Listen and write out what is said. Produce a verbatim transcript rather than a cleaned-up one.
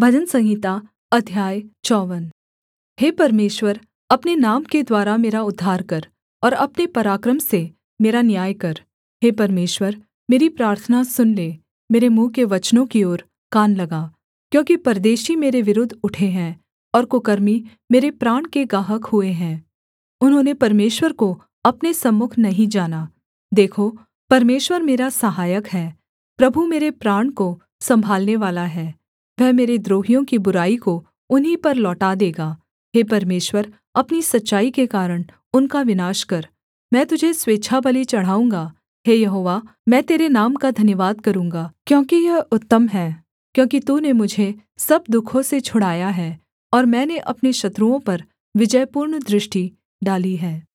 भजन संहिता अध्याय चौवन। हे परमेश्वर, अपने नाम के द्वारा मेरा उद्धार कर और अपने पराक्रम से मेरा न्याय कर। हे परमेश्वर, मेरी प्रार्थना सुन ले, मेरे मुँह के वचनों की ओर कान लगा। क्योंकि परदेशी मेरे विरुद्ध उठे हैं और कुकर्मी मेरे प्राण के गाहक हुए हैं। उन्होंने परमेश्वर को अपने सम्मुख नहीं जाना। देखो, परमेश्वर मेरा सहायक है, प्रभु मेरे प्राण को सम्भालनेवाला है। वह मेरे द्रोहियों की बुराई को उन्हीं पर लौटा देगा। हे परमेश्वर, अपनी सच्चाई के कारण उनका विनाश कर। मैं तुझे स्वेच्छाबलि चढ़ाऊँगा। हे यहोवा, मैं तेरे नाम का धन्यवाद करूँगा, क्योंकि यह उत्तम है। क्योंकि तूने मुझे सब दुःखों से छुड़ाया है और मैंने अपने शत्रुओं पर विजयपूर्ण दृष्टि डाली है।